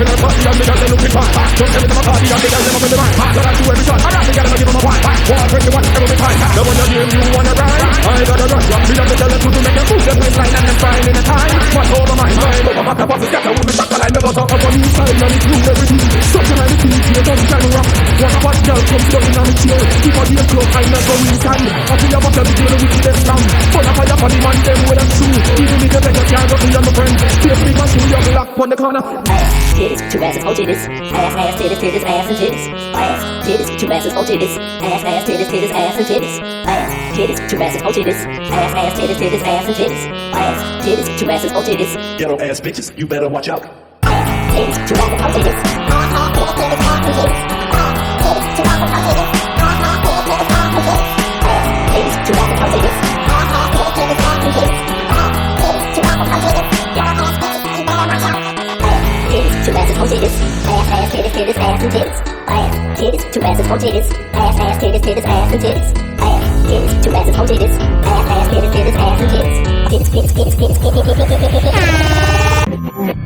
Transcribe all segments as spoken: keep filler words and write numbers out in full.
her body and me girl they looking fine. Don't tell me them a party and me girl them up in the mind. So I do every shot, I got the girl and I give them a wine. Walk when you want every time. The one you hear you wanna ride. I gotta rush up, me and the girl to make them move their waistline and them fine in a time. What's over my mind? Over my cup of the scatter with me back and I never talk about you side and it's new everything. Such a nice thing, you don't shine rock. Wanna watch girl come stuck in on the chair. Keep on the close, I never win stand. I feel your bottle between the wickedest slam. Full of fire for the man, them with them shoe. Even if you better can't go to your friend. Face big and shoe, you're black on the corner. Ass, titties, two asses, oh titties. Ass, ass, titties, titties, ass and titties. Ass, titties, two asses, oh titties. Ass, ass, titties, titties, ass and titties. Ass, titties, two asses, oh titties. Ass, ass, titties, titties, ass and titties. Ass, titties, two asses, oh titties. Ghetto ass bitches, you better watch out. Ass, titties, two asses, oh titties. Ass, ass, titties, titties, ass and titties. Ass, titties, two asses, oh titties. Ass, ass, titties, titties, ass and titties. Ass, titties, two asses, oh titties. Ass, ass, titties, titties, ass and titties. Ass, titties, two asses, oh titties. Ghetto ass bitches, you better watch out. Titties, two asses, oh titties. Ass, ass, titties, titties, ass and titties. Ass, titties, two asses, oh titties. Ass, ass, titties, titties, ass and titties. Ass, titties, two asses, oh titties. Ass, ass, titties, titties, ass and titties. Titties, titties, titties, titties, titties, titties, titties, titties.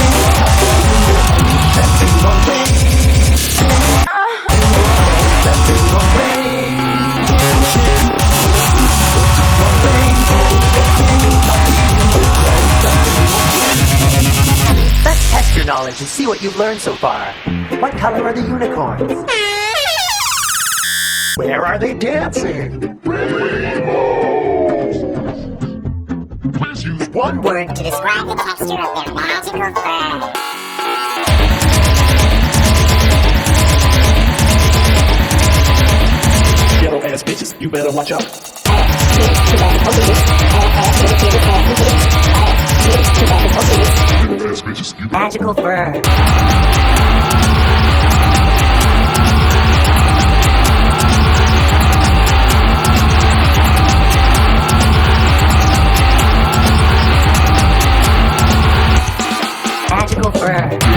Let's test your knowledge and see what you've learned so far. What color are the unicorns? Where are they dancing? Please use one word To describe the texture of their magical fur. Ghetto ass bitches, you better watch out. Ass, titties, two asses, oh titties. Ass, ass, titties, titties, ass and titties. Ass, titties, two asses, oh titties. Ghetto ass bitches, you better magical fur. Magical fur.